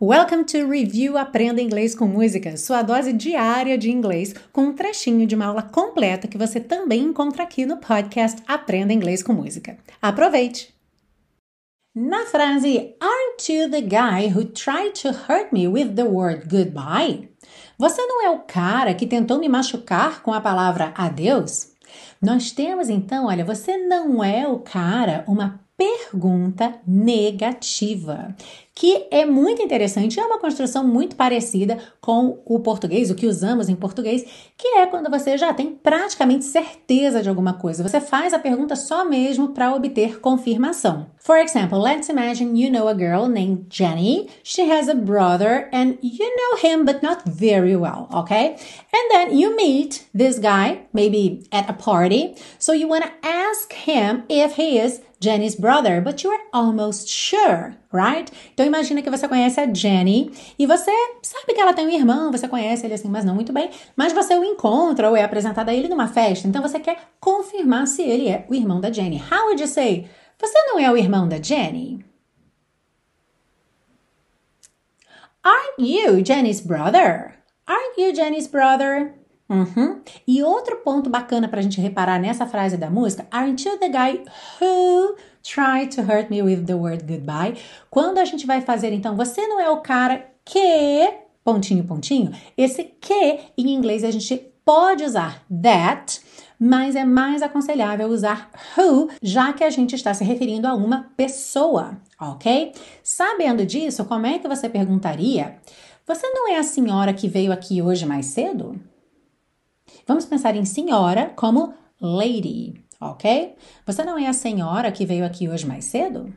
Welcome to Review Aprenda Inglês com Música, sua dose diária de inglês, com um trechinho de uma aula completa que você também encontra aqui no podcast Aprenda Inglês com Música. Aproveite! Na frase Aren't you the guy who tried to hurt me with the word goodbye? Você não é o cara que tentou me machucar com a palavra adeus? Nós temos então, olha, você não é o cara, uma pergunta negativa, que é muito interessante, é uma construção muito parecida com o português, o que usamos em português, que é quando você já tem praticamente certeza de alguma coisa. Você faz a pergunta só mesmo para obter confirmação. For example, let's imagine you know a girl named Jenny. She has a brother and you know him but not very well, okay? And then you meet this guy, maybe at a party, so you want to ask him if he is Jenny's brother, but you are almost sure, right? Então imagina que você conhece a Jenny e você sabe que ela tem um irmão, você conhece ele assim, mas não muito bem, mas você o encontra ou é apresentado a ele numa festa, então você quer confirmar se ele é o irmão da Jenny. How would you say? Você não é o irmão da Jenny? Aren't you Jenny's brother? Aren't you Jenny's brother? E outro ponto bacana pra gente reparar nessa frase da música, Aren't you the guy who tried to hurt me with the word goodbye? Quando a gente vai fazer, então, você não é o cara que, pontinho, pontinho, esse que em inglês a gente pode usar that, mas é mais aconselhável usar who, já que a gente está se referindo a uma pessoa, ok? Sabendo disso, como é que você perguntaria? Você não é a senhora que veio aqui hoje mais cedo? Vamos pensar em senhora como lady, ok? Você não é a senhora que veio aqui hoje mais cedo?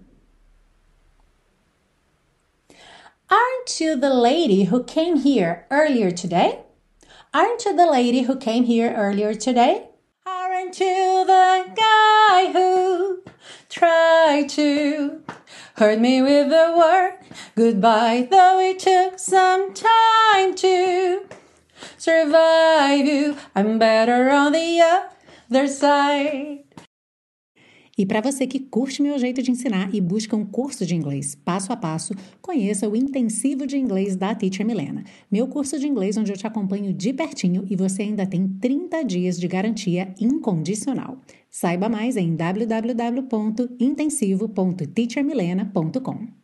Aren't you the lady who came here earlier today? Aren't you the lady who came here earlier today? Aren't you the guy who tried to hurt me with the word goodbye, though it took some time to survive you, I'm better on the other side. E para você que curte meu jeito de ensinar e busca um curso de inglês passo a passo, conheça o Intensivo de Inglês da Teacher Milena. Meu curso de inglês onde eu te acompanho de pertinho e você ainda tem 30 dias de garantia incondicional. Saiba mais em www.intensivo.teachermilena.com.